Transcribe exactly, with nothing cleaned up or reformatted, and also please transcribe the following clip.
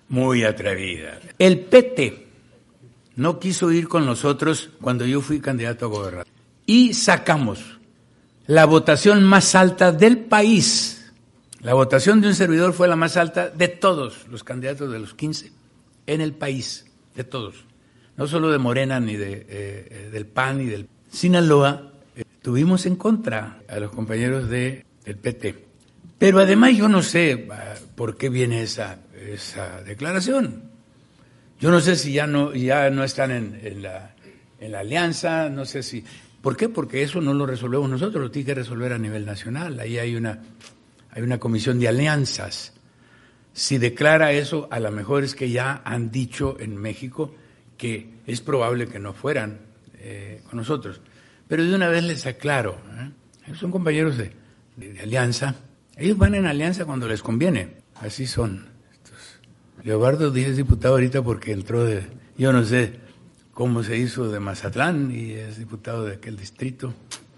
Muy atrevida. El P T no quiso ir con nosotros cuando yo fui candidato a gobernador. Y sacamos la votación más alta del país. La votación de un servidor fue la más alta de todos los candidatos de los quince en el país, de todos. No solo de Morena, ni de, eh, del P A N, ni del Sinaloa. Eh, tuvimos en contra a los compañeros de, del P T. Pero además yo no sé por qué viene esa, esa declaración. Yo no sé si ya no, ya no están en, en, la, en la alianza, no sé si... ¿Por qué? Porque eso no lo resolvemos nosotros, lo tiene que resolver a nivel nacional. Ahí hay una, hay una comisión de alianzas. Si declara eso, a lo mejor es que ya han dicho en México que es probable que no fueran eh, con nosotros. Pero de una vez les aclaro, ¿eh? Son compañeros de, de, de alianza. Ellos van en alianza cuando les conviene. Así son. Estos. Leobardo Díaz es diputado ahorita porque entró de, yo no sé cómo se hizo de Mazatlán y es diputado de aquel distrito.